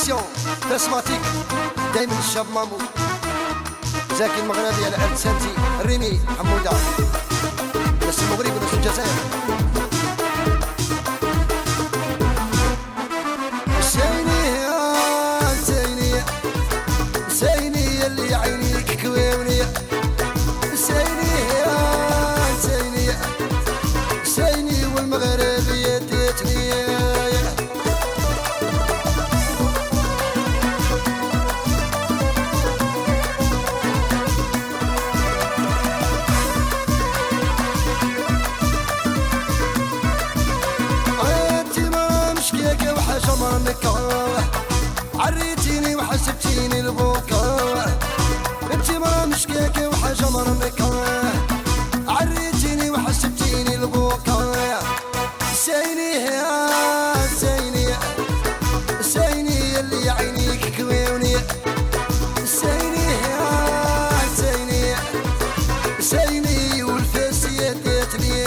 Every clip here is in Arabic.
برودكسيون تسماتيك دايما الشاب مامو زاكي المغربي على آل سانتي ريمي حمودة ناس المغرب وناس الجزائر سيني اللي عينيك كويوني سيني والمغربية ديتني مرنك عريتيني وحسبتيني البوكا انت ما مشكيك وحاجة مرنك عريتيني وحسبتيني البوكا سيني اللي عينيك كويوني سيني والفاسية ديتني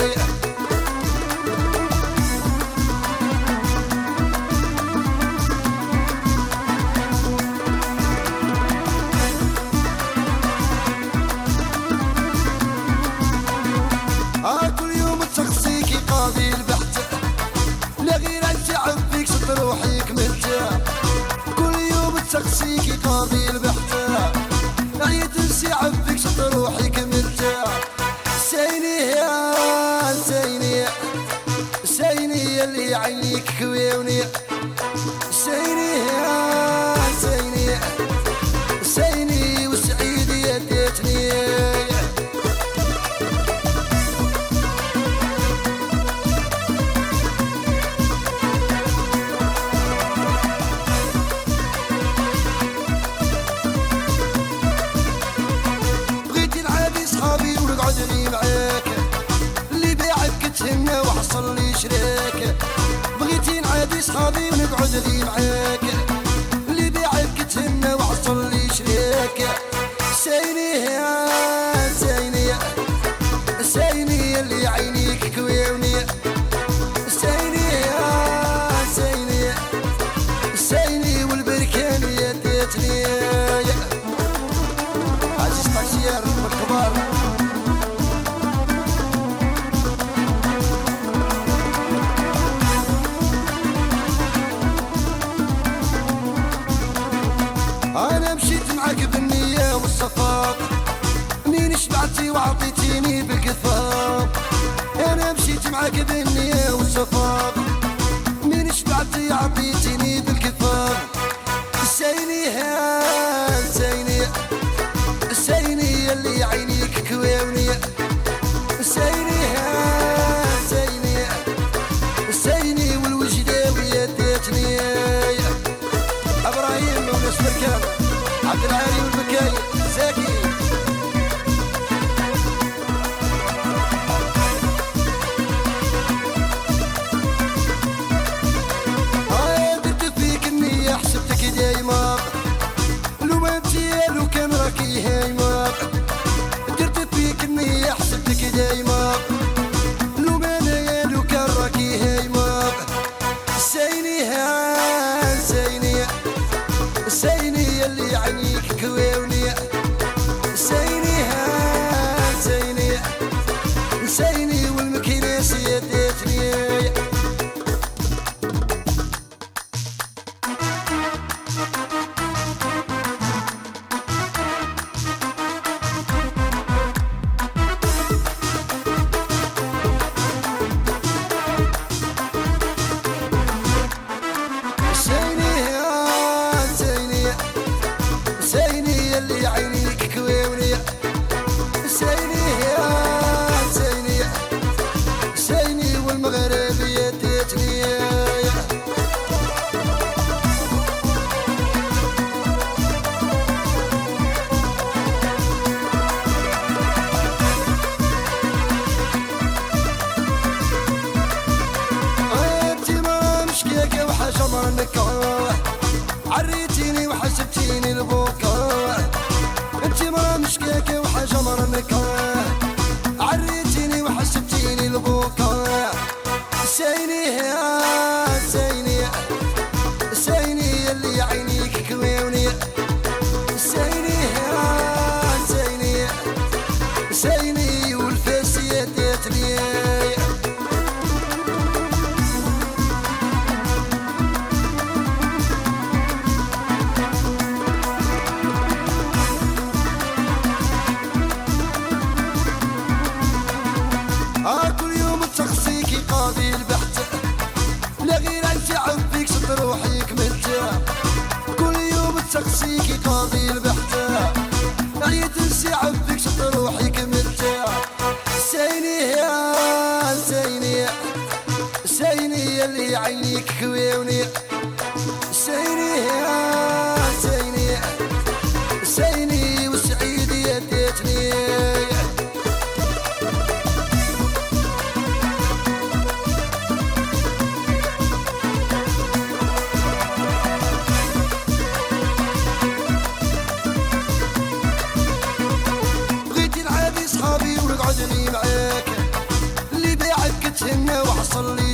روحيك مرتاح كل يوم تسقسيكي قاضي البحثة عيد نسيع فيك شط روحيك مرتاح سيني اللي عينيك كويوني سيني والسعيدية ديتني معاك اللي باعك تهنى وحصل لي شراك بغيتي نعادي صحابي ونقعد لي معاك اللي باعك تهنى وحصل لي شراك سيني اللي عينيك كويوني سيني والبركانية ديتني عزيز طاكسيار الكبار أنا مشيت معاك بالنية والصفاق منين شبعتي وعطيتيني بالكفاق أنا مشيت معاك بالنية والصفاق منين شبعتي عطيتيني بالكفاق سيني اللي عينيك كويوني سيني والوجداوية ديتني ابراهيم وناس بركان عبد العالي والبكاي زاكي درت فيك النية حسبتك دايما لو ما لو كان راكي هايمة درت فيك النية حسبتك دايما لو ما لو كان راكي هايمة سيني اللي عينيك كويوني سيني والمكيناسية ديتني سيني اللي عينيك كويوني سيني والمغربية ديتني انت ما مشكيك وحاجة مرنك عريتيني وحسبتيني البوكا انت ما مشكيك وحاجة مرنك عريتيني وحسبتيني البوكا سيني اللي عبيك شط روحيك متى كل يوم تسقسيكي قاضي البحتة علي تنسي عبيك شط روحيك متى سيني يا سيني سيني اللي عينيك كويوني سيني يا سيني سيني وسعيد يديتني بغيتي نعادي صحابي ونقعدني معاك اللي باعك تهنى وحصل لي